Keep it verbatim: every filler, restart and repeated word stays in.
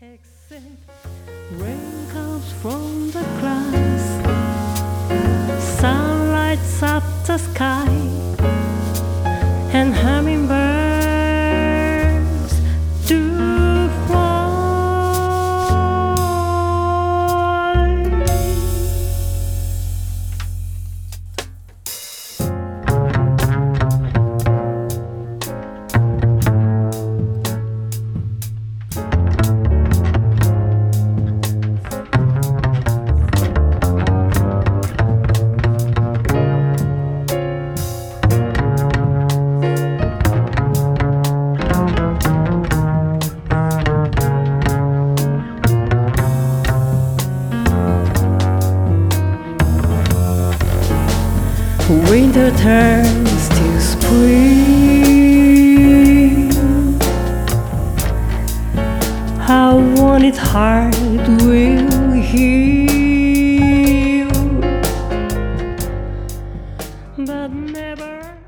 Exit. Rain comes from the clouds, sun lights up the sky, and hummingbirds do fly. Winter turns to spring. How one its heart will heal, but never